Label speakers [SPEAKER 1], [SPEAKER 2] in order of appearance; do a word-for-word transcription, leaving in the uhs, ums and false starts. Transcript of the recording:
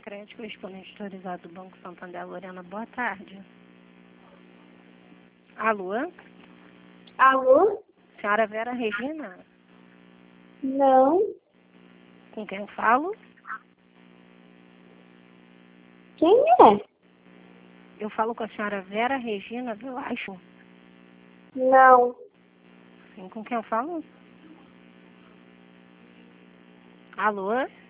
[SPEAKER 1] crédito correspondente autorizado do Banco Santander. Lorena, boa tarde. Alô?
[SPEAKER 2] Alô?
[SPEAKER 1] Senhora Vera Regina?
[SPEAKER 2] Não.
[SPEAKER 1] Com quem eu falo?
[SPEAKER 2] Quem é?
[SPEAKER 1] Eu falo com a senhora Vera Regina Velasco.
[SPEAKER 2] Não.
[SPEAKER 1] Sim, com quem eu falo? Alô?